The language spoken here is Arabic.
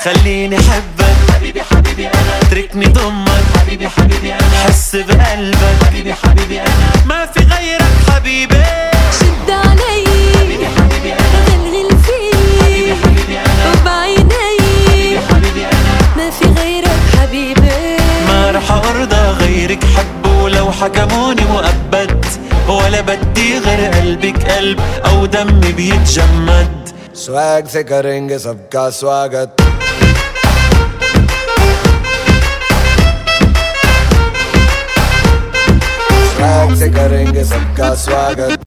خليني حبك حبيبي حبيبي انا، اتركني ضمك حبيبي حبيبي انا، حس بقلبك حبيبي حبيبي انا، ما في غيرك حبيبي. شد علي حبيبي حبيبي انا، غلغل فيه حبيبي حبيبي انا، وبعيني حبيبي حبيبي انا، ما في غيرك حبيبي. ما رح ارضى غيرك حب ولو حكموني مؤبد، ولا بدي غير قلبك قلب او دمي بيتجمد. स्वैग से करेंगे सबका स्वागत, स्वैग से करेंगे सबका स्वागत।